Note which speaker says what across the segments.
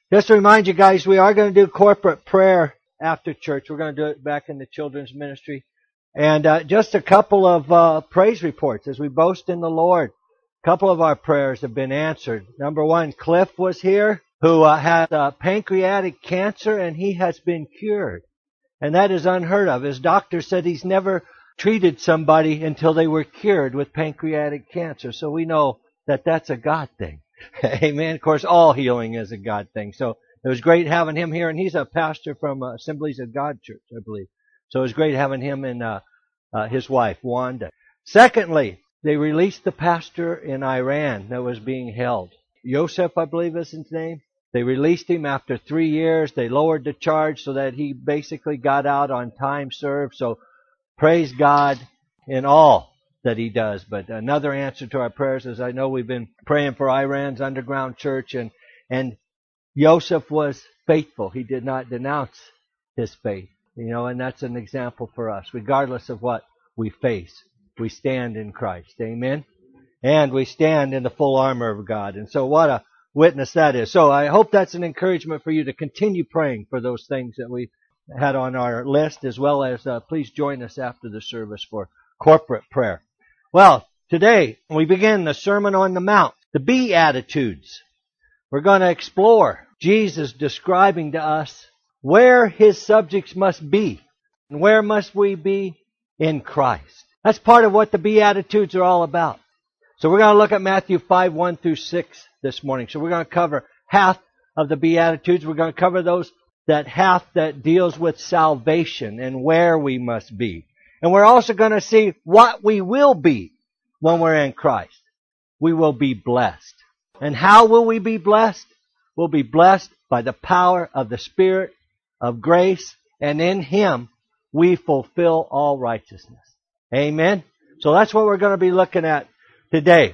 Speaker 1: Just to remind you guys, we are going to do corporate prayer after church. We're going to do it back in the children's ministry. And just a couple of praise reports as we boast in the Lord. A couple of our prayers have been answered. Number one, Cliff was here, who had pancreatic cancer, and he has been cured. And that is unheard of. His doctor said he's never treated somebody until they were cured with pancreatic cancer. So we know that that's a God thing. Amen. Of course, all healing is a God thing. So it was great having him here. And he's a pastor from Assemblies of God Church, I believe. So it was great having him and his wife, Wanda. Secondly, they released the pastor in Iran that was being held. Yosef, I believe is his name. They released him after 3 years. They lowered the charge so that he basically got out on time served. So praise God in all that he does. But another answer to our prayers is, I know we've been praying for Iran's underground church, and Yosef was faithful. He did not denounce his faith. And that's an example for us. Regardless of what we face, we stand in Christ. Amen? And we stand in the full armor of God. And so what a witness that is. So I hope that's an encouragement for you to continue praying for those things that we had on our list, as well as please join us after the service for corporate prayer. Well, today we begin the Sermon on the Mount, the Beatitudes. We're going to explore Jesus describing to us where His subjects must be. And where must we be? In Christ. That's part of what the Beatitudes are all about. So we're going to look at Matthew 5, 1 through 6 this morning. So we're going to cover half of the Beatitudes. We're going to cover that half that deals with salvation and where we must be. And we're also going to see what we will be when we're in Christ. We will be blessed. And how will we be blessed? We'll be blessed by the power of the Spirit of grace, and in Him we fulfill all righteousness. Amen? So that's what we're going to be looking at today.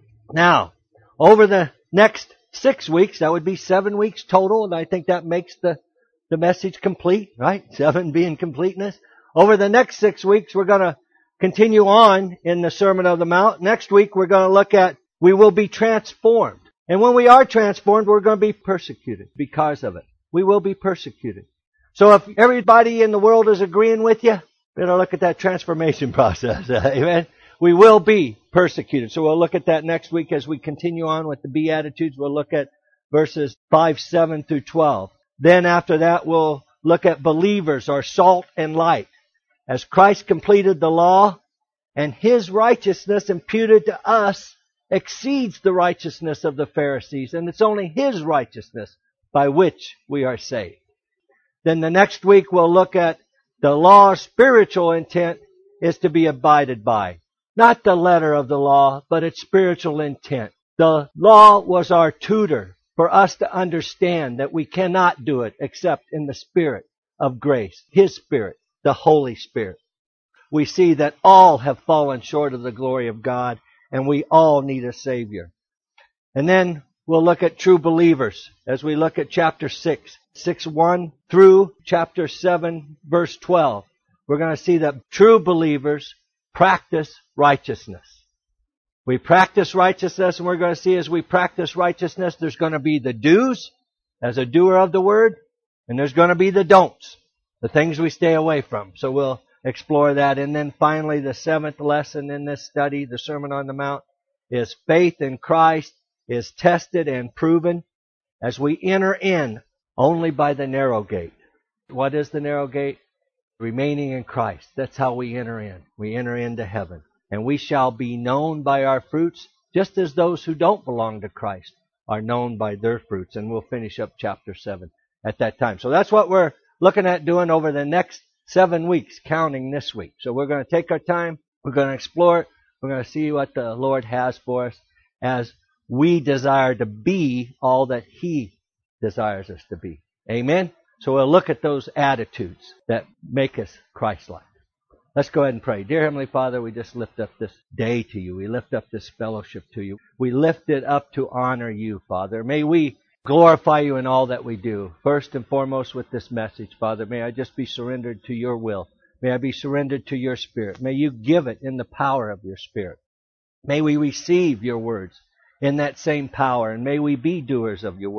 Speaker 1: Now, over the next 6 weeks, that would be 7 weeks total, and I think that makes the message complete, right? 7 being completeness. Over the next 6 weeks, we're going to continue on in the Sermon on the Mount. Next week, we're going to look at we will be transformed. And when we are transformed, we're going to be persecuted because of it. We will be persecuted. So if everybody in the world is agreeing with you, better look at that transformation process. Amen? We will be persecuted. So we'll look at that next week as we continue on with the Beatitudes. We'll look at verses 5, 7 through 12. Then after that, we'll look at believers or salt and light. As Christ completed the law and His righteousness imputed to us exceeds the righteousness of the Pharisees, and it's only His righteousness by which we are saved. Then the next week we'll look at the law's spiritual intent is to be abided by. Not the letter of the law, but its spiritual intent. The law was our tutor for us to understand that we cannot do it except in the Spirit of grace, His Spirit, the Holy Spirit. We see that all have fallen short of the glory of God, and we all need a Savior. And then we'll look at true believers as we look at chapter 6, 1 through chapter 7, verse 12. We're going to see that true believers practice righteousness. We practice righteousness, and we're going to see as we practice righteousness, there's going to be the do's as a doer of the word, and there's going to be the don'ts, the things we stay away from. So we'll explore that. And then finally, the 7th lesson in this study, the Sermon on the Mount, is faith in Christ is tested and proven as we enter in only by the narrow gate. What is the narrow gate? Remaining in Christ. That's how we enter in. We enter into heaven. And we shall be known by our fruits, just as those who don't belong to Christ are known by their fruits. And we'll finish up chapter 7 at that time. So that's what we're looking at doing over the next 7 weeks, counting this week. So we're going to take our time. We're going to explore it. We're going to see what the Lord has for us as we desire to be all that He desires us to be. Amen? So we'll look at those attitudes that make us Christ-like. Let's go ahead and pray. Dear Heavenly Father, we just lift up this day to You. We lift up this fellowship to You. We lift it up to honor You, Father. May we glorify You in all that we do. First and foremost with this message, Father, may I just be surrendered to Your will. May I be surrendered to Your Spirit. May You give it in the power of Your Spirit. May we receive Your words in that same power, and may we be doers of Your word.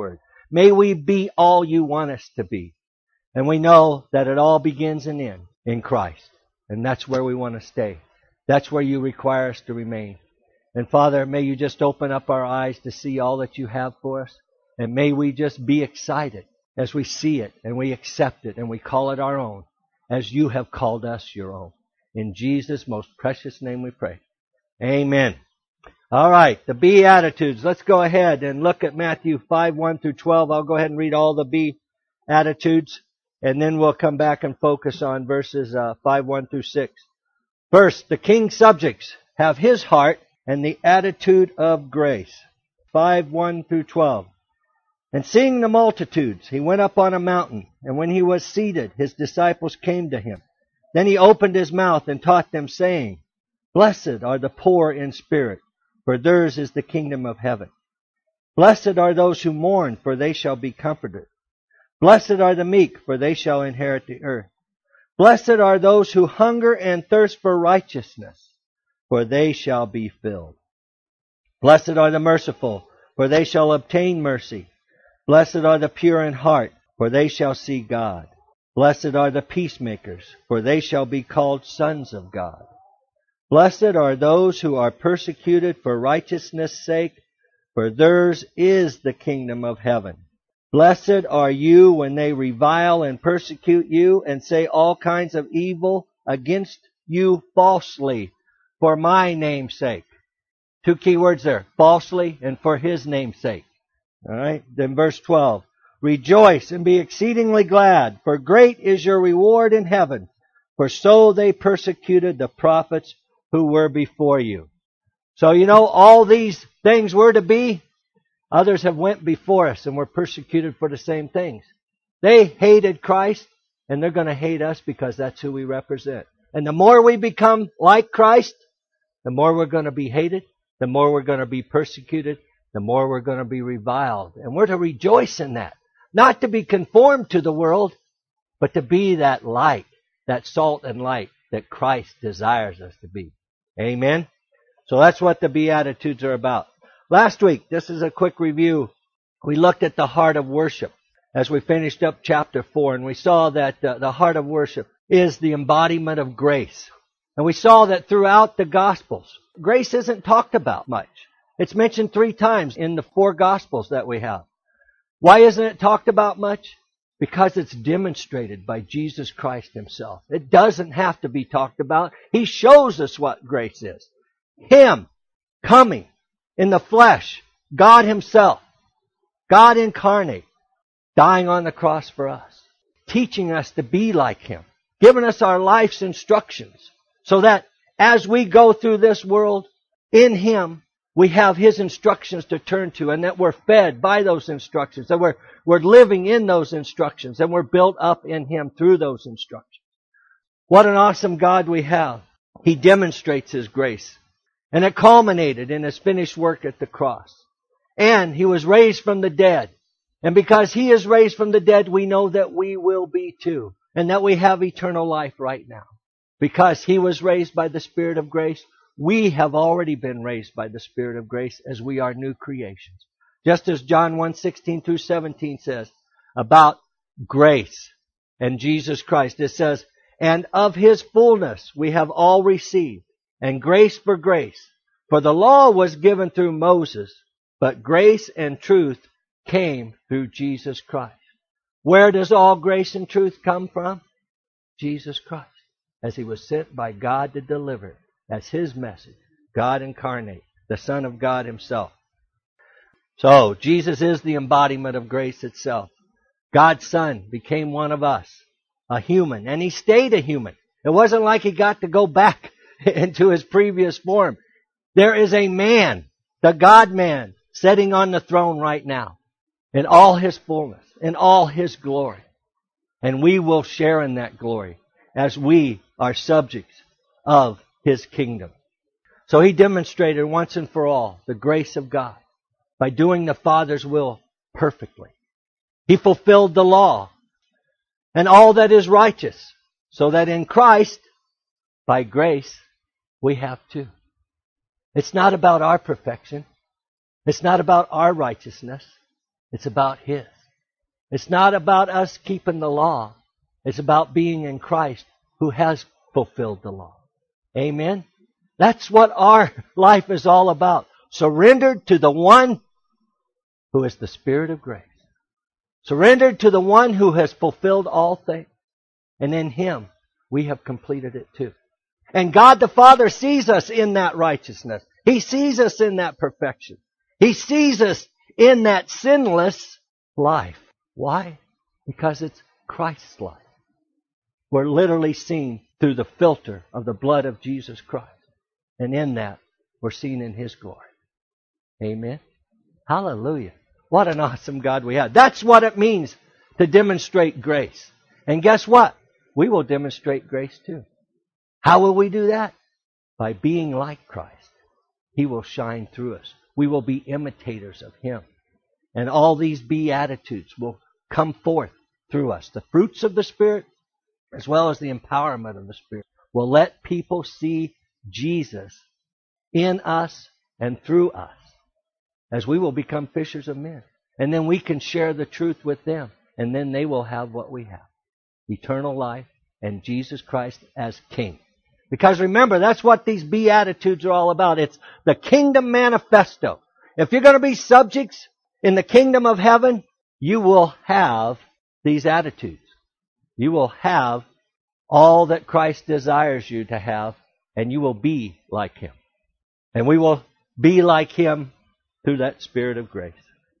Speaker 1: May we be all you want us to be. And we know that it all begins and ends in Christ. And that's where we want to stay. That's where you require us to remain. And Father, may you just open up our eyes to see all that you have for us. And may we just be excited as we see it and we accept it and we call it our own, as you have called us your own. In Jesus' most precious name we pray. Amen. All right, the Beatitudes. Let's go ahead and look at Matthew 5:1-12. I'll go ahead and read all the Beatitudes, and then we'll come back and focus on verses 5:1-6. First, the king's subjects have his heart and the attitude of grace. 5:1-12. And seeing the multitudes, he went up on a mountain, and when he was seated, his disciples came to him. Then he opened his mouth and taught them, saying, Blessed are the poor in spirit, for theirs is the kingdom of heaven. Blessed are those who mourn, for they shall be comforted. Blessed are the meek, for they shall inherit the earth. Blessed are those who hunger and thirst for righteousness, for they shall be filled. Blessed are the merciful, for they shall obtain mercy. Blessed are the pure in heart, for they shall see God. Blessed are the peacemakers, for they shall be called sons of God. Blessed are those who are persecuted for righteousness' sake, for theirs is the kingdom of heaven. Blessed are you when they revile and persecute you and say all kinds of evil against you falsely for my name's sake. Two key words there, falsely and for his name's sake. All right, then verse 12. Rejoice and be exceedingly glad, for great is your reward in heaven, for so they persecuted the prophets who were before you. So all these things were to be. Others have went before us and were persecuted for the same things. They hated Christ, and they're going to hate us because that's who we represent. And the more we become like Christ, the more we're going to be hated, the more we're going to be persecuted, the more we're going to be reviled. And we're to rejoice in that. Not to be conformed to the world, but to be that light, that salt and light that Christ desires us to be. Amen? So that's what the Beatitudes are about. Last week, this is a quick review, we looked at the heart of worship as we finished up chapter 4, and we saw that the heart of worship is the embodiment of grace. And we saw that throughout the Gospels, grace isn't talked about much. It's mentioned 3 times in the 4 Gospels that we have. Why isn't it talked about much? Because it's demonstrated by Jesus Christ himself. It doesn't have to be talked about. He shows us what grace is. Him coming in the flesh, God himself, God incarnate, dying on the cross for us, teaching us to be like him, giving us our life's instructions, so that as we go through this world, in him, we have his instructions to turn to, and that we're fed by those instructions, that we're living in those instructions, and we're built up in him through those instructions. What an awesome God we have. He demonstrates his grace. And it culminated in his finished work at the cross. And he was raised from the dead. And because he is raised from the dead, we know that we will be too. And that we have eternal life right now. Because he was raised by the Spirit of grace, we have already been raised by the Spirit of grace as we are new creations. Just as John 1:16-17 says about grace and Jesus Christ. It says, and of his fullness we have all received, and grace for grace. For the law was given through Moses, but grace and truth came through Jesus Christ. Where does all grace and truth come from? Jesus Christ, as he was sent by God to deliver as his message, God incarnate, the Son of God himself. So, Jesus is the embodiment of grace itself. God's Son became one of us, a human, and he stayed a human. It wasn't like he got to go back into his previous form. There is a man, the God-man, sitting on the throne right now, in all his fullness, in all his glory. And we will share in that glory as we are subjects of his kingdom. So he demonstrated once and for all the grace of God by doing the Father's will perfectly. He fulfilled the law and all that is righteous, so that in Christ, by grace, we have too. It's not about our perfection. It's not about our righteousness. It's about his. It's not about us keeping the law. It's about being in Christ who has fulfilled the law. Amen? That's what our life is all about. Surrendered to the one who is the Spirit of grace. Surrendered to the one who has fulfilled all things. And in Him, we have completed it too. And God the Father sees us in that righteousness. He sees us in that perfection. He sees us in that sinless life. Why? Because it's Christ's life. We're literally seen through the filter of the blood of Jesus Christ. And in that, we're seen in His glory. Amen? Hallelujah. What an awesome God we have. That's what it means to demonstrate grace. And guess what? We will demonstrate grace too. How will we do that? By being like Christ. He will shine through us. We will be imitators of Him. And all these beatitudes will come forth through us. The fruits of the Spirit, as well as the empowerment of the Spirit, will let people see Jesus in us and through us, as we will become fishers of men. And then we can share the truth with them, and then they will have what we have. Eternal life and Jesus Christ as King. Because remember, that's what these Beatitudes are all about. It's the Kingdom Manifesto. If you're going to be subjects in the kingdom of heaven, you will have these attitudes. You will have all that Christ desires you to have, and you will be like Him. And we will be like Him through that Spirit of grace.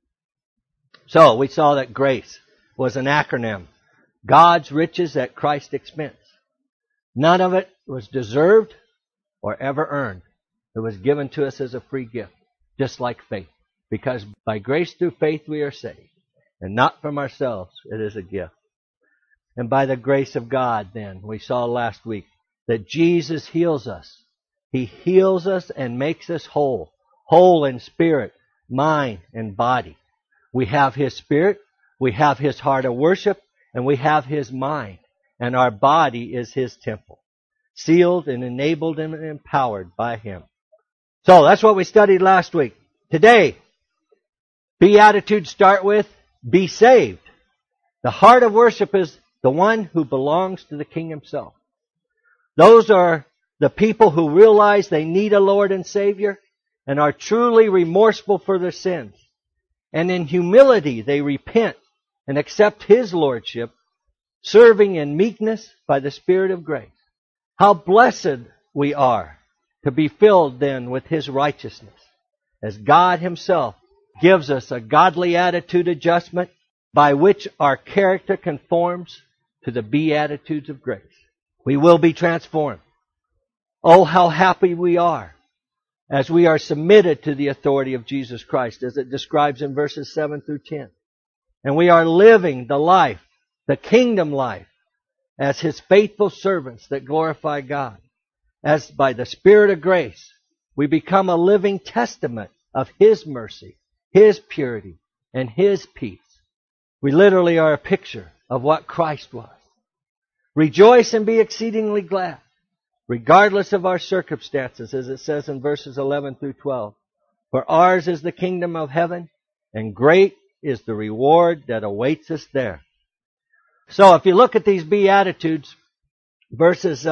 Speaker 1: So, we saw that grace was an acronym. God's riches at Christ's expense. None of it was deserved or ever earned. It was given to us as a free gift, just like faith. Because by grace through faith we are saved, and not from ourselves, it is a gift. And by the grace of God, then, we saw last week that Jesus heals us. He heals us and makes us whole. Whole in spirit, mind, and body. We have His Spirit, we have His heart of worship, and we have His mind. And our body is His temple. Sealed and enabled and empowered by Him. So, that's what we studied last week. Today, Beatitudes start with, be saved. The heart of worship is the one who belongs to the King Himself. Those are the people who realize they need a Lord and Savior and are truly remorseful for their sins. And in humility they repent and accept His Lordship, serving in meekness by the Spirit of grace. How blessed we are to be filled then with His righteousness, as God Himself gives us a godly attitude adjustment by which our character conforms to the Beatitudes of grace. We will be transformed. Oh, how happy we are as we are submitted to the authority of Jesus Christ, as it describes in verses 7 through 10. And we are living the life, the kingdom life, as His faithful servants that glorify God. As by the Spirit of grace, we become a living testament of His mercy, His purity, and His peace. We literally are a picture of what Christ was. Rejoice and be exceedingly glad, regardless of our circumstances, as it says in verses 11 through 12. For ours is the kingdom of heaven, and great is the reward that awaits us there. So if you look at these Beatitudes, verses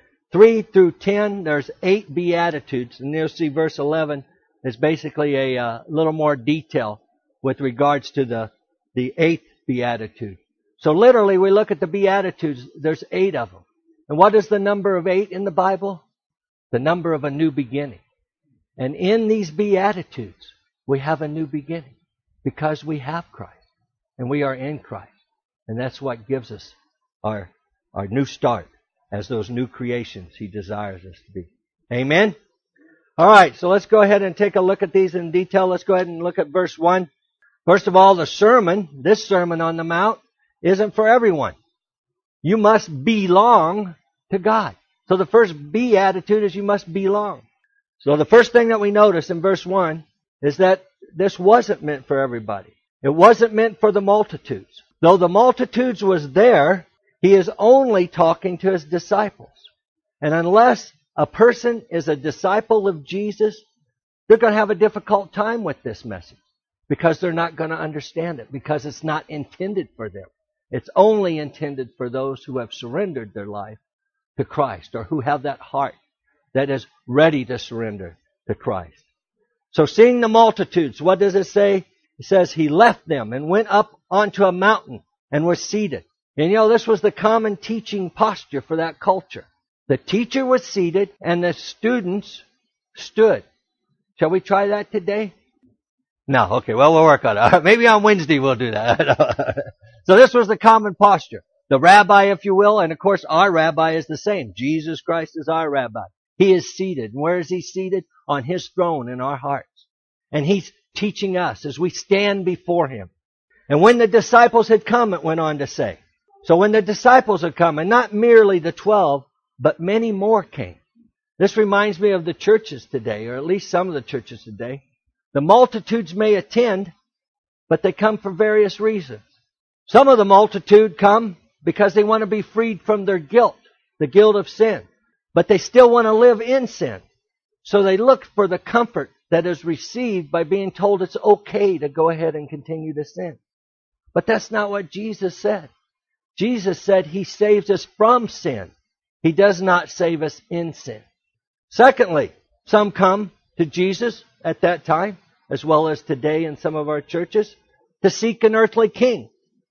Speaker 1: 3 through 10, there's 8 Beatitudes, and you'll see verse 11 is basically a little more detail with regards to the 8th Beatitude. So literally, we look at the Beatitudes, there's 8 of them. And what is the number of 8 in the Bible? The number of a new beginning. And in these Beatitudes, we have a new beginning because we have Christ and we are in Christ. And that's what gives us our new start as those new creations He desires us to be. Amen? All right, so let's go ahead and take a look at these in detail. Let's go ahead and look at verse 1. First of all, this Sermon on the Mount, isn't for everyone. You must belong to God. So the first beatitude is you must belong. So the first thing that we notice in verse 1 is that this wasn't meant for everybody. It wasn't meant for the multitudes. Though the multitudes was there, He is only talking to His disciples. And unless a person is a disciple of Jesus, they're going to have a difficult time with this message. because they're not going to understand it, because it's not intended for them. It's only intended for those who have surrendered their life to Christ, or who have that heart that is ready to surrender to Christ. So seeing the multitudes, what does it say? It says he left them and went up onto a mountain and was seated. And this was the common teaching posture for that culture. The teacher was seated and the students stood. Shall we try that today? No. Okay, well, we'll work on it. Maybe on Wednesday we'll do that. So this was the common posture. The rabbi, if you will, and of course our rabbi is the same. Jesus Christ is our rabbi. He is seated. And where is he seated? On his throne in our hearts. And he's teaching us as we stand before him. And when the disciples had come, it went on to say. So when the disciples had come, and not merely the 12, but many more came. This reminds me of the churches today, or at least some of the churches today. The multitudes may attend, but they come for various reasons. Some of the multitude come because they want to be freed from their guilt, the guilt of sin. But they still want to live in sin. So they look for the comfort that is received by being told it's okay to go ahead and continue to sin. But that's not what Jesus said. Jesus said he saves us from sin. He does not save us in sin. Secondly, some come to Jesus at that time, as well as today in some of our churches, to seek an earthly king,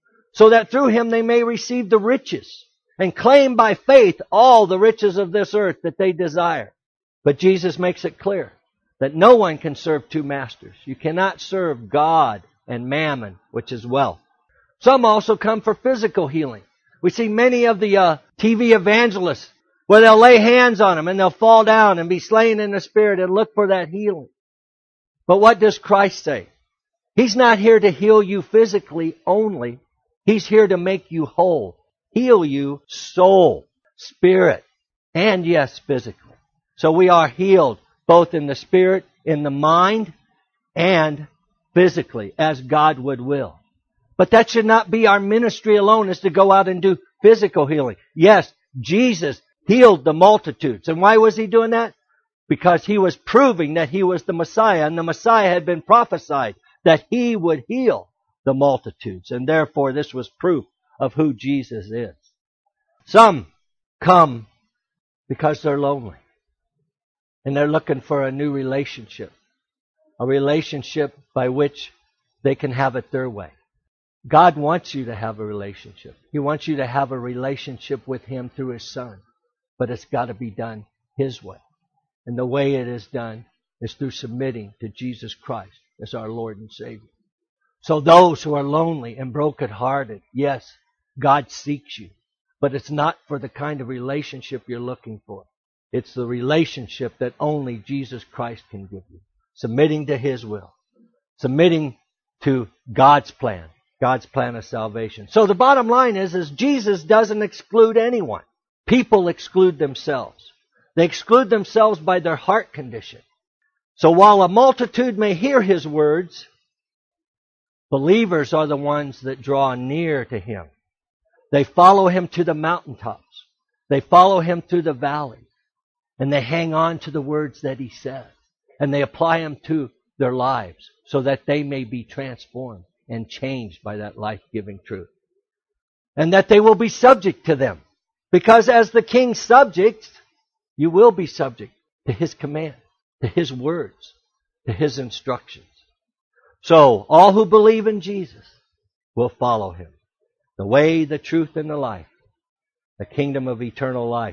Speaker 1: so that through him they may receive the riches and claim by faith all the riches of this earth that they desire. But Jesus makes it clear that no one can serve two masters. You cannot serve God and mammon, which is wealth. Some also come for physical healing. We see many of the TV evangelists where they'll lay hands on them and they'll fall down and be slain in the spirit and look for that healing. But what does Christ say? He's not here to heal you physically only. He's here to make you whole. Heal you soul, spirit, and yes, physically. So we are healed both in the spirit, in the mind, and physically, as God would will. But that should not be our ministry alone, is to go out and do physical healing. Yes, Jesus healed the multitudes. And why was he doing that? Because he was proving that he was the Messiah, and the Messiah had been prophesied that he would heal the multitudes. And therefore, this was proof of who Jesus is. Some come because they're lonely. And they're looking for a new relationship. A relationship by which they can have it their way. God wants you to have a relationship. He wants you to have a relationship with him through his Son. But it's got to be done his way. And the way it is done is through submitting to Jesus Christ as our Lord and Savior. So those who are lonely and brokenhearted, yes, God seeks you. But it's not for the kind of relationship you're looking for. It's the relationship that only Jesus Christ can give you. Submitting to his will. Submitting to God's plan of salvation. So the bottom line is Jesus doesn't exclude anyone. People exclude themselves. They exclude themselves by their heart condition. So while a multitude may hear his words, believers are the ones that draw near to him. They follow him to the mountaintops. They follow him through the valleys. And they hang on to the words that he says. And they apply them to their lives so that they may be transformed and changed by that life-giving truth. And that they will be subject to them. Because as the king's subjects, you will be subject to his command, to his words, to his instructions. So all who believe in Jesus will follow him. The way, the truth, and the life. The kingdom of eternal life.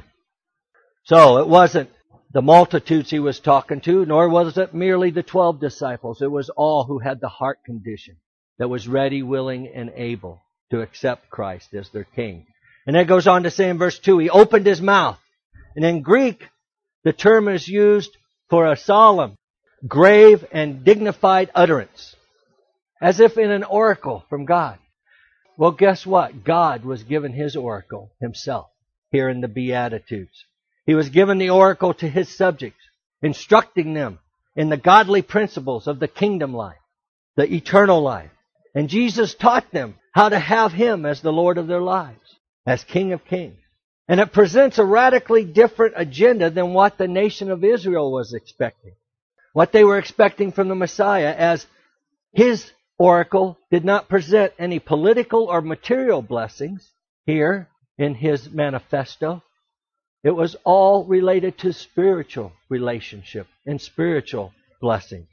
Speaker 1: So it wasn't the multitudes he was talking to, nor was it merely the 12 disciples. It was all who had the heart condition that was ready, willing, and able to accept Christ as their king. And it goes on to say in verse 2, he opened his mouth. And in Greek, the term is used for a solemn, grave, and dignified utterance, as if in an oracle from God. Well, guess what? God was given his oracle himself here in the Beatitudes. He was given the oracle to his subjects, instructing them in the godly principles of the kingdom life, the eternal life. And Jesus taught them how to have him as the Lord of their lives, as King of Kings. And it presents a radically different agenda than what the nation of Israel was expecting. What they were expecting from the Messiah as his oracle did not present any political or material blessings here in his manifesto. It was all related to spiritual relationship and spiritual blessings.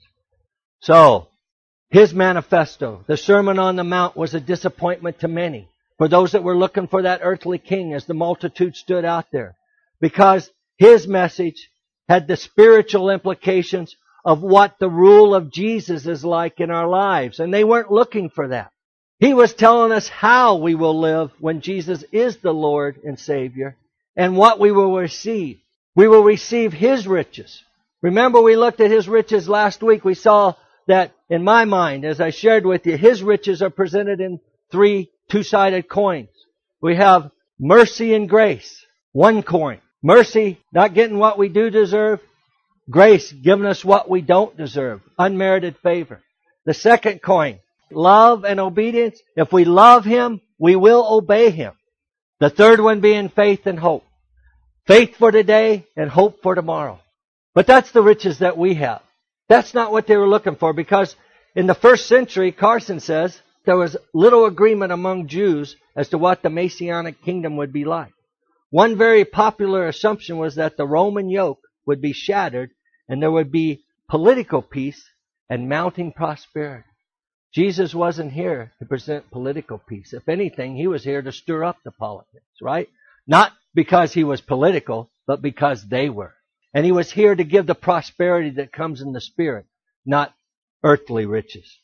Speaker 1: So, his manifesto, the Sermon on the Mount, was a disappointment to many, for those that were looking for that earthly king as the multitude stood out there, because his message had the spiritual implications of what the rule of Jesus is like in our lives, and they weren't looking for that. He was telling us how we will live when Jesus is the Lord and Savior, and what we will receive. We will receive His riches. Remember, we looked at His riches last week. We saw that, in my mind, as I shared with you, His riches are presented in three two-sided coins. We have mercy and grace, one coin. Mercy, not getting what we do deserve. Grace, giving us what we don't deserve, unmerited favor. The second coin, love and obedience. If we love Him, we will obey Him. The third one being faith and hope. Faith for today and hope for tomorrow. But that's the riches that we have. That's not what they were looking for, because in the first century, Carson says, there was little agreement among Jews as to what the Messianic kingdom would be like. One very popular assumption was that the Roman yoke would be shattered and there would be political peace and mounting prosperity. Jesus wasn't here to present political peace. If anything, He was here to stir up the politics, right? Not because He was political, but because they were. And He was here to give the prosperity that comes in the Spirit, not earthly riches.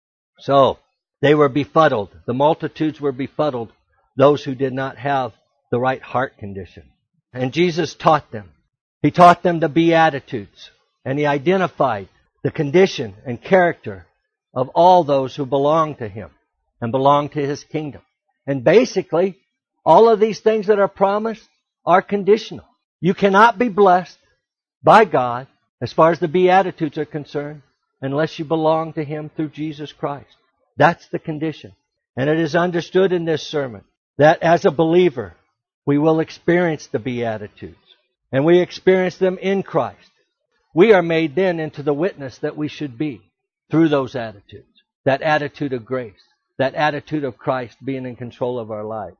Speaker 1: So, they were befuddled. The multitudes were befuddled, those who did not have the right heart condition. And Jesus taught them. He taught them the Beatitudes. And He identified the condition and character of all those who belong to Him and belong to His kingdom. And basically, all of these things that are promised are conditional. You cannot be blessed by God, as far as the Beatitudes are concerned, unless you belong to Him through Jesus Christ. That's the condition. And it is understood in this sermon that as a believer, we will experience the Beatitudes. And we experience them in Christ. We are made then into the witness that we should be through those attitudes. That attitude of grace. That attitude of Christ being in control of our lives.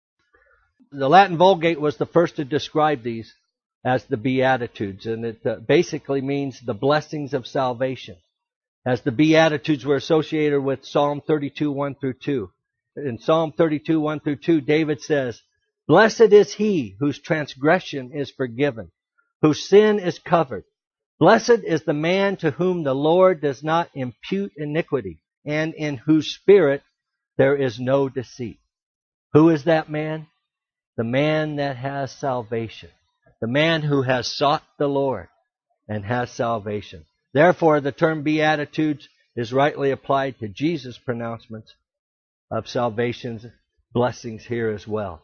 Speaker 1: The Latin Vulgate was the first to describe these as the Beatitudes. And it basically means the blessings of salvation. As the Beatitudes were associated with Psalm 32, 1 through 2. In Psalm 32, 1 through 2, David says, "Blessed is he whose transgression is forgiven, whose sin is covered. Blessed is the man to whom the Lord does not impute iniquity, and in whose spirit there is no deceit." Who is that man? The man that has salvation. The man who has sought the Lord and has salvation. Therefore, the term Beatitudes is rightly applied to Jesus' pronouncements of salvation's blessings here as well.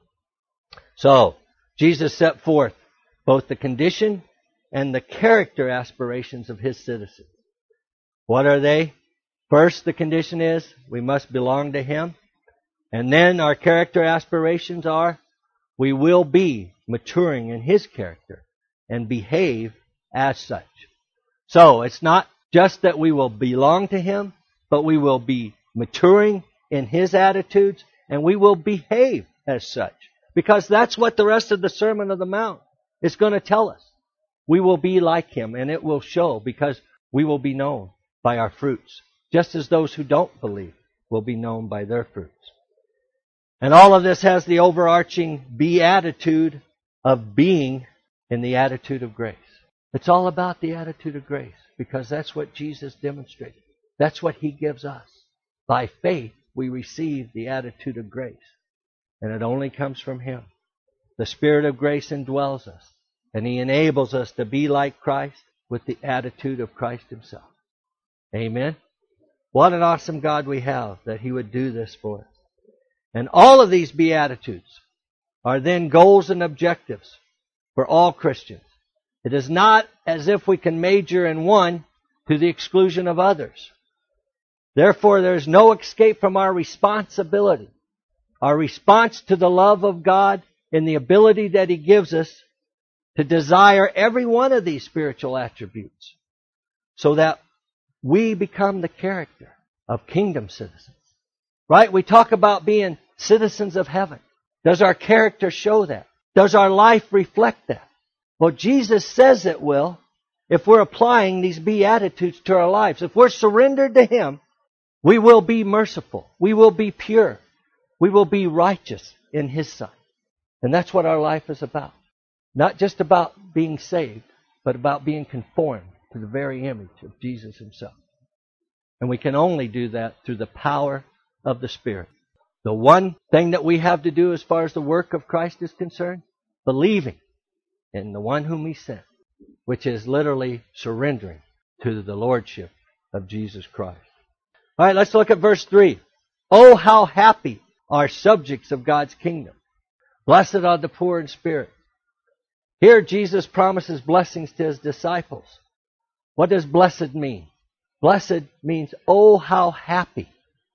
Speaker 1: So, Jesus set forth both the condition and the character aspirations of His citizens. What are they? First, the condition is we must belong to Him. And then our character aspirations are we will be maturing in His character and behave as such. So, it's not just that we will belong to Him, but we will be maturing in His attitudes and we will behave as such. Because that's what the rest of the Sermon on the Mount is going to tell us. We will be like Him, and it will show because we will be known by our fruits. Just as those who don't believe will be known by their fruits. And all of this has the overarching beatitude of being in the attitude of grace. It's all about the attitude of grace because that's what Jesus demonstrated. That's what He gives us. By faith, we receive the attitude of grace. And it only comes from Him. The Spirit of grace indwells us. And He enables us to be like Christ with the attitude of Christ Himself. Amen? What an awesome God we have that He would do this for us. And all of these Beatitudes are then goals and objectives for all Christians. It is not as if we can major in one to the exclusion of others. Therefore, there is no escape from our responsibility. Our response to the love of God and the ability that He gives us to desire every one of these spiritual attributes so that we become the character of kingdom citizens. Right? We talk about being citizens of heaven. Does our character show that? Does our life reflect that? Well, Jesus says it will if we're applying these Beatitudes to our lives. If we're surrendered to Him, we will be merciful. We will be pure. We will be righteous in His sight. And that's what our life is about. Not just about being saved, but about being conformed to the very image of Jesus Himself. And we can only do that through the power of the Spirit. The one thing that we have to do as far as the work of Christ is concerned, believing in the one whom He sent, which is literally surrendering to the Lordship of Jesus Christ. All right, let's look at verse 3. Oh, how happy are subjects of God's kingdom. Blessed are the poor in spirit. Here Jesus promises blessings to His disciples. What does blessed mean? Blessed means, oh, how happy.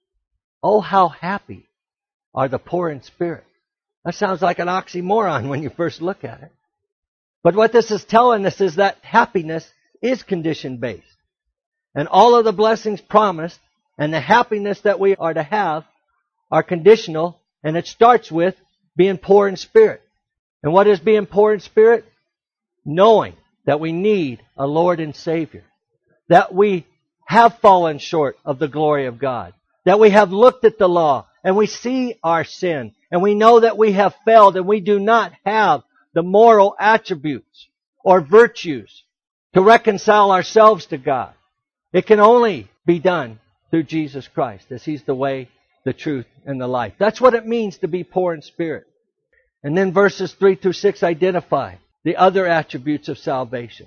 Speaker 1: Oh, how happy are the poor in spirit. That sounds like an oxymoron when you first look at it. But what this is telling us is that happiness is condition-based. And all of the blessings promised and the happiness that we are to have are conditional, and it starts with being poor in spirit. And what is being poor in spirit? Knowing that we need a Lord and Savior. That we have fallen short of the glory of God. That we have looked at the law and we see our sin. And we know that we have failed and we do not have the moral attributes or virtues to reconcile ourselves to God. It can only be done through Jesus Christ, as He's the way, the truth, and the life. That's what it means to be poor in spirit. And then verses 3 through 6 identify the other attributes of salvation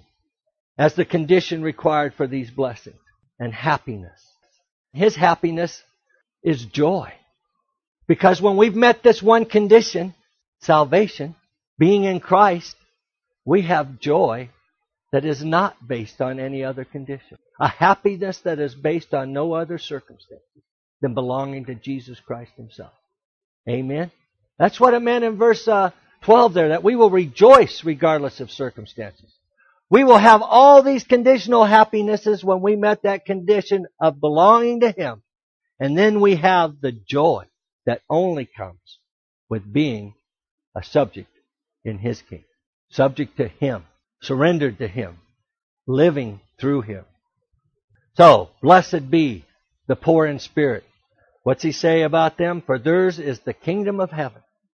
Speaker 1: as the condition required for these blessings. And happiness. His happiness is joy. Because when we've met this one condition, salvation, being in Christ, we have joy that is not based on any other condition. A happiness that is based on no other circumstances than belonging to Jesus Christ Himself. Amen? That's what it meant in verse 12 there, that we will rejoice regardless of circumstances. We will have all these conditional happinesses when we met that condition of belonging to Him. And then we have the joy that only comes with being a subject in His kingdom. Subject to Him. Surrendered to Him. Living through Him. So, blessed be the poor in spirit. What's He say about them? For theirs is the kingdom of heaven.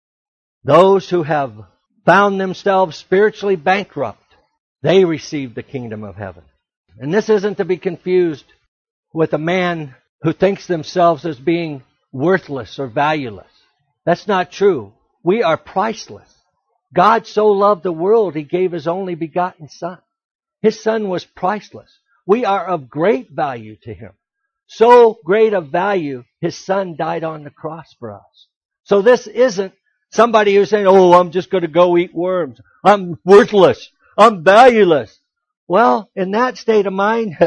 Speaker 1: Those who have found themselves spiritually bankrupt, they receive the kingdom of heaven. And this isn't to be confused with a man who thinks themselves as being worthless or valueless. That's not true. We are priceless. God so loved the world, He gave His only begotten Son. His Son was priceless. We are of great value to Him. So great of value, His Son died on the cross for us. So this isn't somebody who's saying, oh, I'm just going to go eat worms. I'm worthless. I'm valueless. Well, in that state of mind,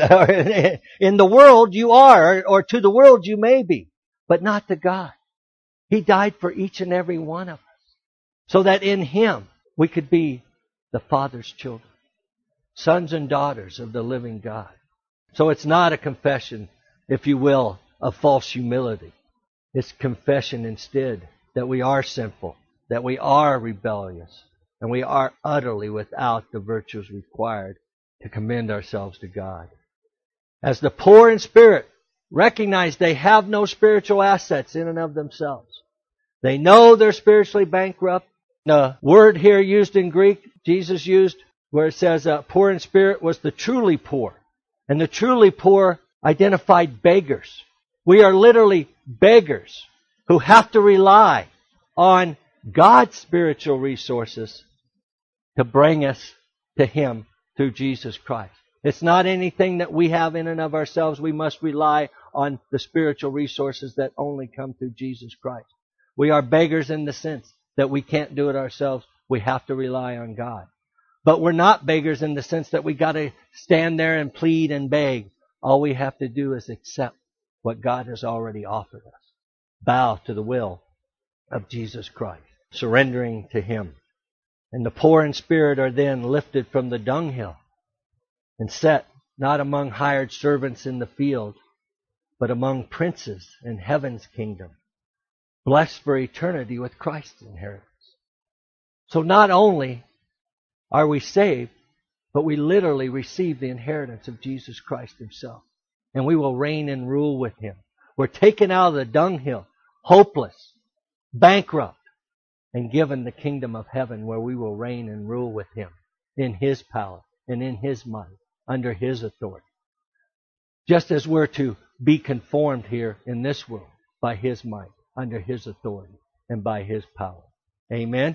Speaker 1: in the world you are, or to the world you may be, but not to God. He died for each and every one of us, so that in Him we could be the Father's children, sons and daughters of the living God. So it's not a confession, if you will, of false humility. It's confession instead that we are sinful, that we are rebellious, and we are utterly without the virtues required to commend ourselves to God. As the poor in spirit recognize they have no spiritual assets in and of themselves. They know they're spiritually bankrupt. The word here used in Greek, Jesus used, where it says poor in spirit, was the truly poor. And the truly poor identified beggars. We are literally beggars who have to rely on God's spiritual resources to bring us to Him through Jesus Christ. It's not anything that we have in and of ourselves. We must rely on the spiritual resources that only come through Jesus Christ. We are beggars in the sense that we can't do it ourselves. We have to rely on God. But we're not beggars in the sense that we got to stand there and plead and beg. All we have to do is accept what God has already offered us. Bow to the will of Jesus Christ, surrendering to Him. And the poor in spirit are then lifted from the dunghill and set not among hired servants in the field, but among princes in heaven's kingdom, blessed for eternity with Christ's inheritance. So not only are we saved, but we literally receive the inheritance of Jesus Christ Himself. And we will reign and rule with Him. We're taken out of the dunghill, hopeless, bankrupt, and given the kingdom of heaven where we will reign and rule with Him in His power and in His might, under His authority. Just as we're to be conformed here in this world by His might, under His authority, and by His power. Amen?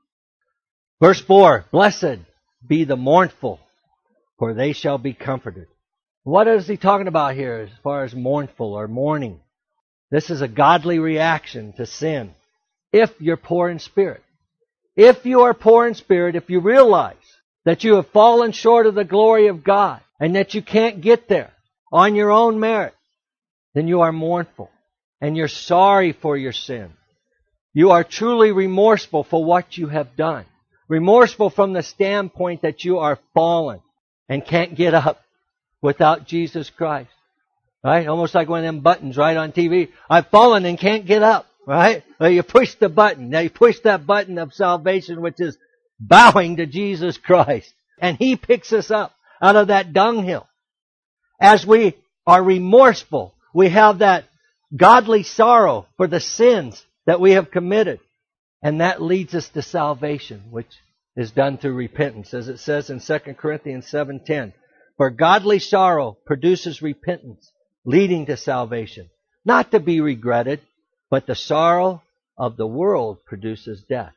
Speaker 1: Verse 4, blessed be the mournful, for they shall be comforted. What is he talking about here as far as mournful or mourning? This is a godly reaction to sin. If you're poor in spirit. If you are poor in spirit, if you realize that you have fallen short of the glory of God and that you can't get there on your own merit, then you are mournful and you're sorry for your sin. You are truly remorseful for what you have done. Remorseful from the standpoint that you are fallen and can't get up without Jesus Christ. Right? Almost like one of them buttons right on TV. I've fallen and can't get up. Right? Well, you push the button. Now you push that button of salvation, which is bowing to Jesus Christ. And He picks us up out of that dunghill. As we are remorseful, we have that godly sorrow for the sins that we have committed. And that leads us to salvation, which is done through repentance. As it says in 2 Corinthians 7:10, for godly sorrow produces repentance, leading to salvation, not to be regretted, but the sorrow of the world produces death.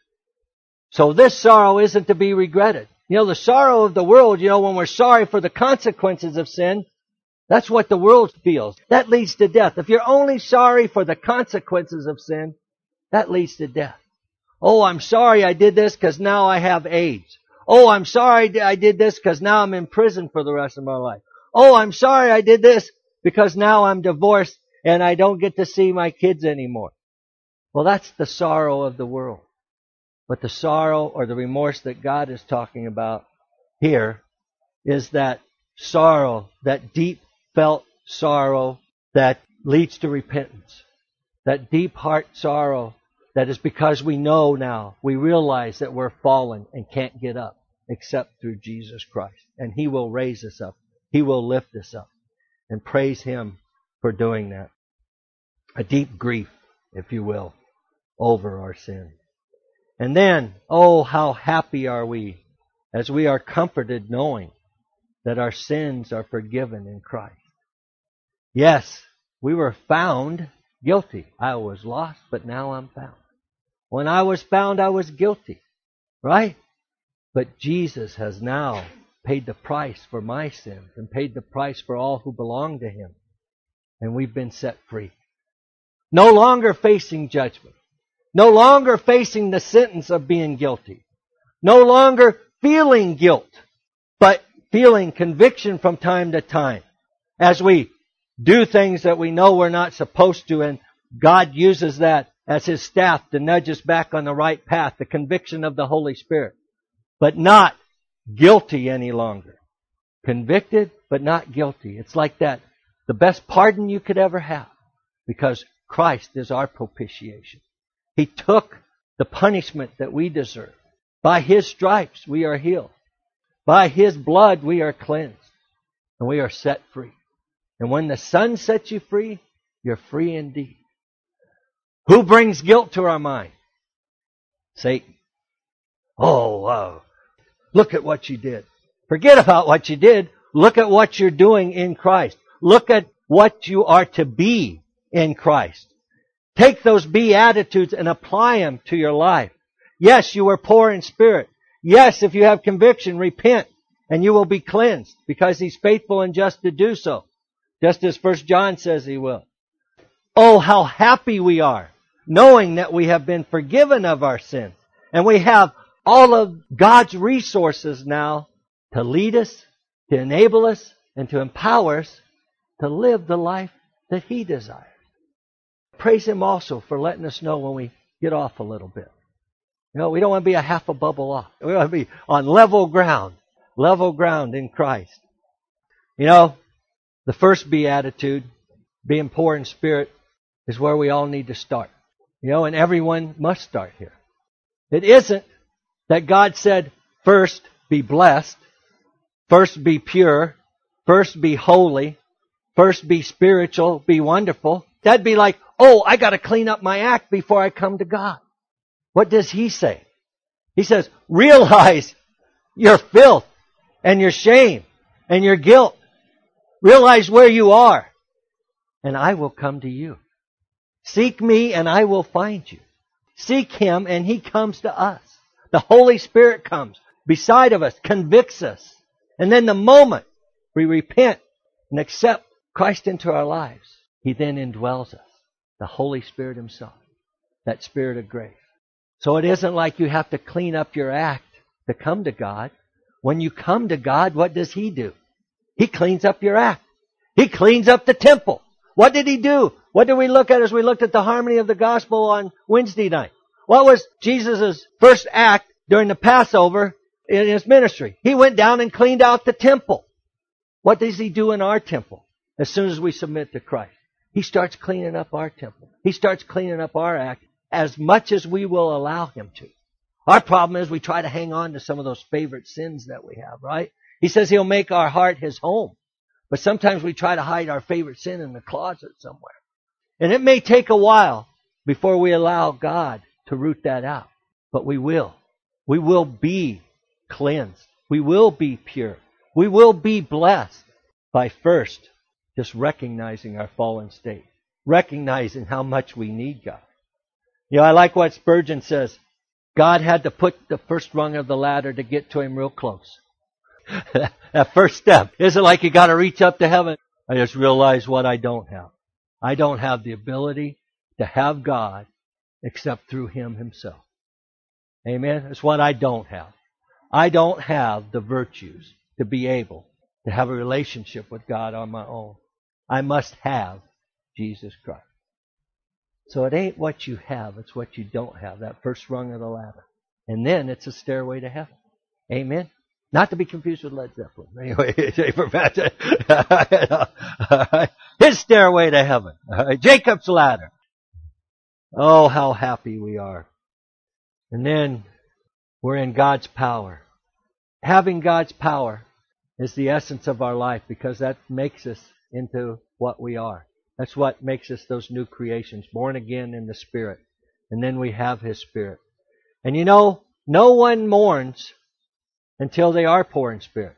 Speaker 1: So this sorrow isn't to be regretted. You know, the sorrow of the world, when we're sorry for the consequences of sin, that's what the world feels. That leads to death. If you're only sorry for the consequences of sin, that leads to death. Oh, I'm sorry I did this because now I have AIDS. Oh, I'm sorry I did this because now I'm in prison for the rest of my life. Oh, I'm sorry I did this because now I'm divorced and I don't get to see my kids anymore. Well, that's the sorrow of the world. But the sorrow or the remorse that God is talking about here is that sorrow, that deep felt sorrow that leads to repentance. That deep heart sorrow that is because we know now, we realize that we're fallen and can't get up except through Jesus Christ. And He will raise us up. He will lift us up. And praise Him for doing that. A deep grief, if you will, over our sin. And then, oh, how happy are we as we are comforted knowing that our sins are forgiven in Christ. Yes, we were found guilty. I was lost, but now I'm found. When I was found, I was guilty. Right? But Jesus has now paid the price for my sins and paid the price for all who belong to Him. And we've been set free. No longer facing judgment. No longer facing the sentence of being guilty. No longer feeling guilt, but feeling conviction from time to time as we do things that we know we're not supposed to, and God uses that as His staff to nudge us back on the right path, the conviction of the Holy Spirit. But not guilty any longer. Convicted, but not guilty. It's like that, the best pardon you could ever have, because Christ is our propitiation. He took the punishment that we deserve. By His stripes we are healed. By His blood we are cleansed. And we are set free. And when the Son sets you free, you're free indeed. Who brings guilt to our mind? Satan. Oh, look at what you did. Forget about what you did. Look at what you're doing in Christ. Look at what you are to be in Christ. Take those beatitudes and apply them to your life. Yes, you were poor in spirit. Yes, if you have conviction, repent and you will be cleansed because He's faithful and just to do so. Just as 1 John says He will. Oh, how happy we are knowing that we have been forgiven of our sins. And we have all of God's resources now to lead us, to enable us, and to empower us to live the life that He desires. Praise Him also for letting us know when we get off a little bit. We don't want to be a half a bubble off. We want to be on level ground in Christ. The first beatitude being poor in spirit is where we all need to start. And everyone must start here. It isn't that God said, first be blessed, first be pure, first be holy, first be spiritual, be wonderful. That'd be like, I got to clean up my act before I come to God. What does He say? He says, realize your filth and your shame and your guilt. Realize where you are, and I will come to you. Seek me, and I will find you. Seek Him, and He comes to us. The Holy Spirit comes beside of us, convicts us. And then the moment we repent and accept Christ into our lives, He then indwells us. The Holy Spirit Himself. That Spirit of grace. So it isn't like you have to clean up your act to come to God. When you come to God, what does He do? He cleans up your act. He cleans up the temple. What did He do? What did we look at as we looked at the harmony of the gospel on Wednesday night? What was Jesus' first act during the Passover in His ministry? He went down and cleaned out the temple. What does He do in our temple as soon as we submit to Christ? He starts cleaning up our temple. He starts cleaning up our act as much as we will allow Him to. Our problem is we try to hang on to some of those favorite sins that we have, right? He says He'll make our heart His home. But sometimes we try to hide our favorite sin in the closet somewhere. And it may take a while before we allow God to root that out. But we will. We will be cleansed. We will be pure. We will be blessed by first just recognizing our fallen state. Recognizing how much we need God. I like what Spurgeon says. God had to put the first rung of the ladder to get to Him real close. That first step isn't like you got to reach up to heaven. I just realize what I don't have. I don't have the ability to have God except through Him Himself. Amen? That's what I don't have. I don't have the virtues to be able to have a relationship with God on my own. I must have Jesus Christ. So it ain't what you have, it's what you don't have. That first rung of the ladder. And then it's a stairway to heaven. Amen? Not to be confused with Led Zeppelin. Anyway, His stairway to heaven. Jacob's ladder. Oh, how happy we are. And then we're in God's power. Having God's power is the essence of our life because that makes us into what we are. That's what makes us those new creations, born again in the Spirit. And then we have His Spirit. And no one mourns until they are poor in spirit.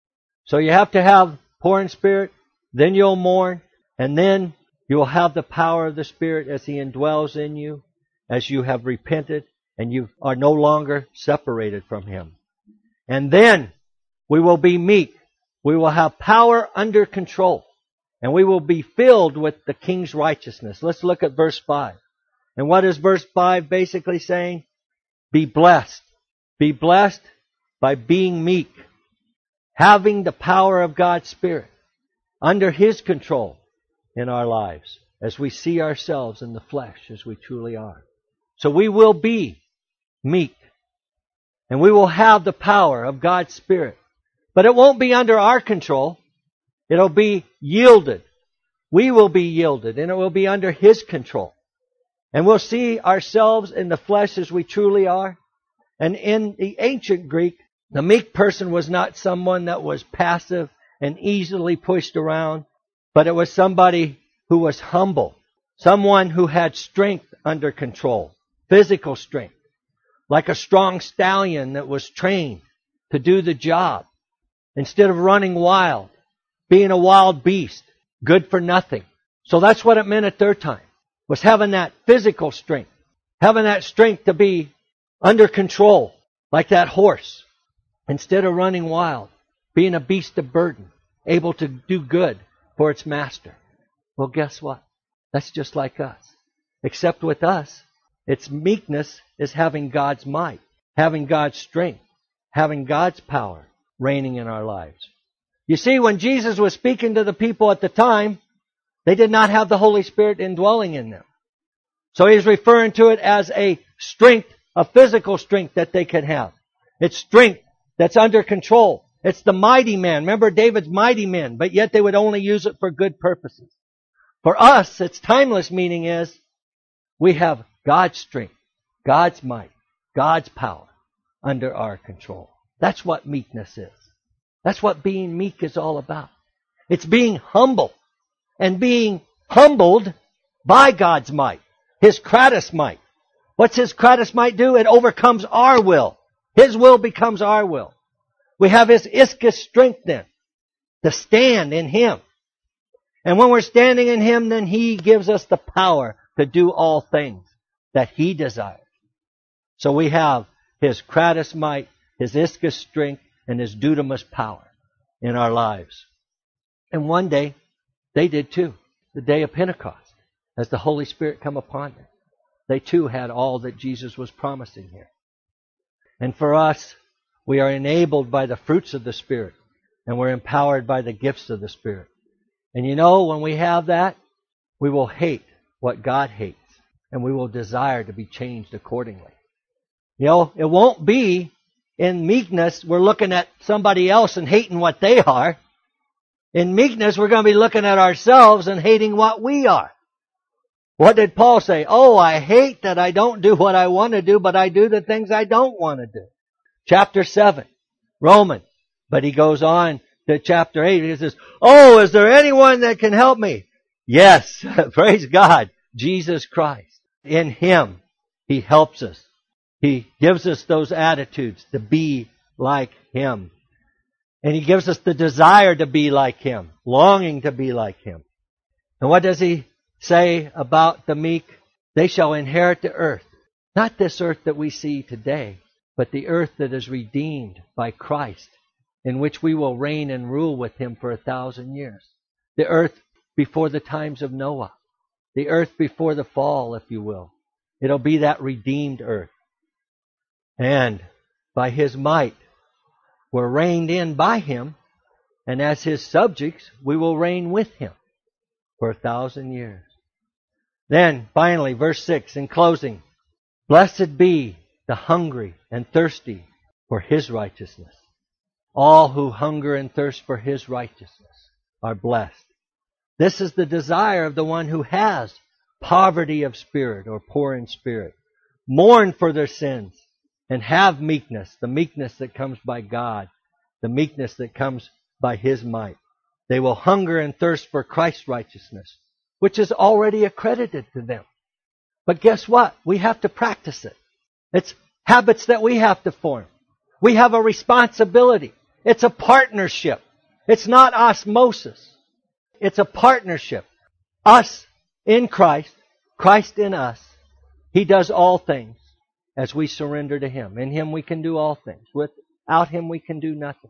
Speaker 1: So you have to have poor in spirit, then you'll mourn, and then you will have the power of the Spirit as He indwells in you, as you have repented, and you are no longer separated from Him. And then we will be meek. We will have power under control. And we will be filled with the King's righteousness. Let's look at verse 5. And what is verse 5 basically saying? Be blessed. Be blessed by being meek. Having the power of God's Spirit under His control in our lives as we see ourselves in the flesh as we truly are. So we will be meek. And we will have the power of God's Spirit. But it won't be under our control. It'll be yielded. We will be yielded, and it will be under His control. And we'll see ourselves in the flesh as we truly are. And in the ancient Greek, the meek person was not someone that was passive and easily pushed around, but it was somebody who was humble. Someone who had strength under control, physical strength, like a strong stallion that was trained to do the job. Instead of running wild, being a wild beast, good for nothing. So that's what it meant at their time, was having that physical strength, having that strength to be under control, like that horse. Instead of running wild, being a beast of burden, able to do good for its master. Well, guess what? That's just like us. Except with us, its meekness is having God's might, having God's strength, having God's power reigning in our lives. You see, when Jesus was speaking to the people at the time, they did not have the Holy Spirit indwelling in them. So He's referring to it as a strength, a physical strength that they could have. It's strength that's under control. It's the mighty man. Remember David's mighty men, but yet they would only use it for good purposes. For us, its timeless meaning is we have God's strength, God's might, God's power under our control. That's what meekness is. That's what being meek is all about. It's being humble and being humbled by God's might, His kratos might. What's His kratos might do? It overcomes our will. His will becomes our will. We have His ischus strength then to stand in Him. And when we're standing in Him, then He gives us the power to do all things that He desires. So we have His kratos might, His ischus strength, and His dunamis power in our lives. And one day, they did too. The day of Pentecost, as the Holy Spirit come upon them. They too had all that Jesus was promising here. And for us, we are enabled by the fruits of the Spirit, and we're empowered by the gifts of the Spirit. And you know, when we have that, we will hate what God hates, and we will desire to be changed accordingly. You know, it won't be in meekness we're looking at somebody else and hating what they are. In meekness, we're going to be looking at ourselves and hating what we are. What did Paul say? Oh, I hate that I don't do what I want to do, but I do the things I don't want to do. Chapter 7, Romans. But he goes on to chapter 8. He says, oh, is there anyone that can help me? Yes, praise God, Jesus Christ. In Him, He helps us. He gives us those attitudes to be like Him. And He gives us the desire to be like Him, longing to be like Him. And what does He say about the meek? They shall inherit the earth. Not this earth that we see today, but the earth that is redeemed by Christ, in which we will reign and rule with Him for 1,000 years. The earth before the times of Noah. The earth before the fall, if you will. It'll be that redeemed earth. And by His might, we're reigned in by Him, and as His subjects, we will reign with Him for 1,000 years. Then, finally, verse 6, in closing, blessed be the hungry and thirsty for His righteousness. All who hunger and thirst for His righteousness are blessed. This is the desire of the one who has poverty of spirit or poor in spirit. Mourn for their sins and have meekness, the meekness that comes by God, the meekness that comes by His might. They will hunger and thirst for Christ's righteousness, which is already accredited to them. But guess what? We have to practice it. It's habits that we have to form. We have a responsibility. It's a partnership. It's not osmosis. It's a partnership. Us in Christ, Christ in us. He does all things as we surrender to Him. In Him we can do all things. Without Him we can do nothing.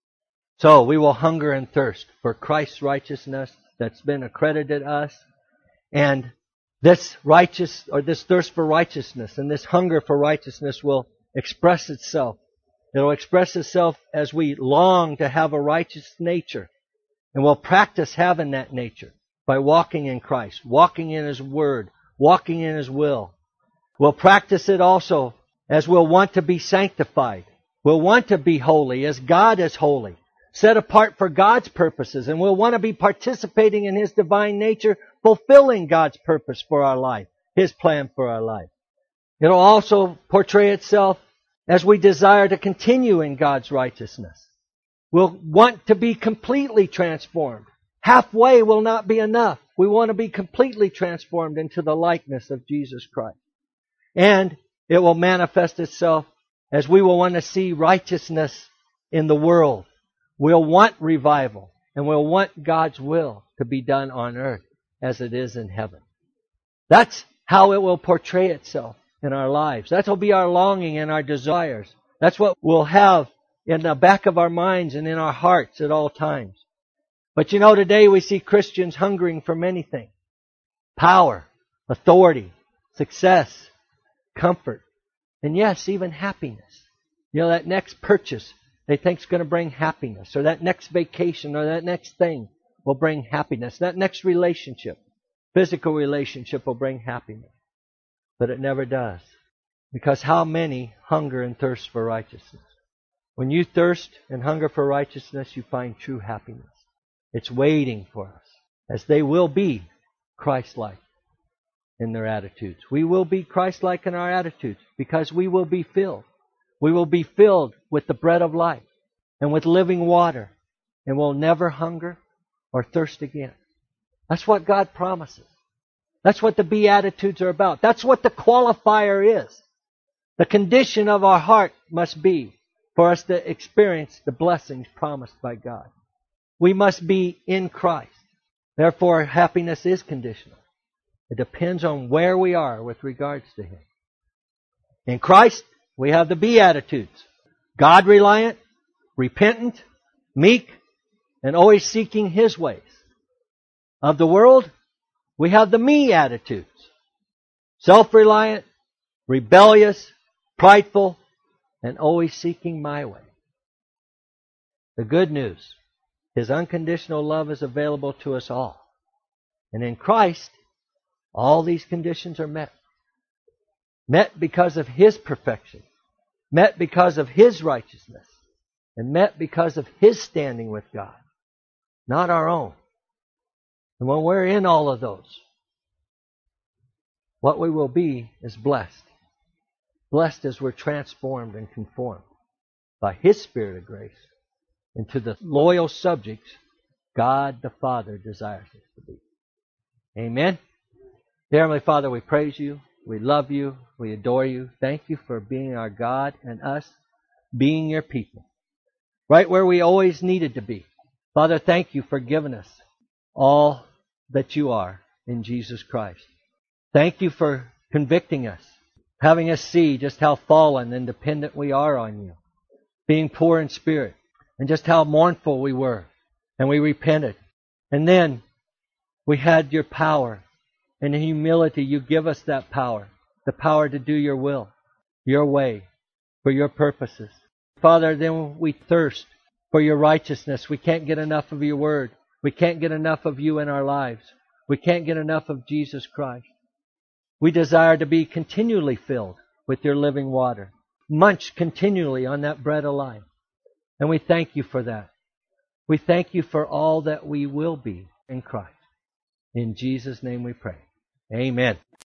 Speaker 1: So we will hunger and thirst for Christ's righteousness that's been accredited us. And this thirst for righteousness and this hunger for righteousness will express itself. It'll express itself as we long to have a righteous nature. And we'll practice having that nature by walking in Christ, walking in His Word, walking in His will. We'll practice it also as we'll want to be sanctified. We'll want to be holy as God is holy, set apart for God's purposes. And we'll want to be participating in His divine nature, fulfilling God's purpose for our life, His plan for our life. It'll also portray itself as we desire to continue in God's righteousness. We'll want to be completely transformed. Halfway will not be enough. We want to be completely transformed into the likeness of Jesus Christ. And it will manifest itself as we will want to see righteousness in the world. We'll want revival, and we'll want God's will to be done on earth as it is in heaven. That's how it will portray itself in our lives. That will be our longing and our desires. That's what we'll have in the back of our minds and in our hearts at all times. But you know, today we see Christians hungering for many things. Power, authority, success, comfort, and yes, even happiness. You know, that next purchase they think is going to bring happiness, or that next vacation, or that next thing will bring happiness. That next relationship, physical relationship, will bring happiness. But it never does. Because how many hunger and thirst for righteousness? When you thirst and hunger for righteousness, you find true happiness. It's waiting for us, as they will be Christ-like in their attitudes. We will be Christ-like in our attitudes because we will be filled. We will be filled with the bread of life and with living water, and will never hunger or thirst again. That's what God promises. That's what the Beatitudes are about. That's what the qualifier is. The condition of our heart must be for us to experience the blessings promised by God. We must be in Christ. Therefore, happiness is conditional. It depends on where we are with regards to Him. In Christ, we have the Beatitudes. God-reliant, repentant, meek, and always seeking His ways. Of the world, we have the me attitudes. Self-reliant, rebellious, prideful, and always seeking my way. The good news, His unconditional love is available to us all. And in Christ, all these conditions are met. Met because of His perfection. Met because of His righteousness. And met because of His standing with God. Not our own. And when we're in all of those, what we will be is blessed. Blessed as we're transformed and conformed by His Spirit of grace into the loyal subjects God the Father desires us to be. Amen. Dear Heavenly Father, we praise You. We love You. We adore You. Thank You for being our God and us being Your people. Right where we always needed to be. Father, thank You for giving us all that You are in Jesus Christ. Thank You for convicting us, having us see just how fallen and dependent we are on You, being poor in spirit, and just how mournful we were, and we repented. And then we had Your power, and in humility You give us that power, the power to do Your will, Your way, for Your purposes. Father, then we thirst for Your righteousness. We can't get enough of Your word. We can't get enough of You in our lives. We can't get enough of Jesus Christ. We desire to be continually filled with Your living water, munch continually on that bread of life. And we thank You for that. We thank You for all that we will be in Christ. In Jesus' name we pray. Amen.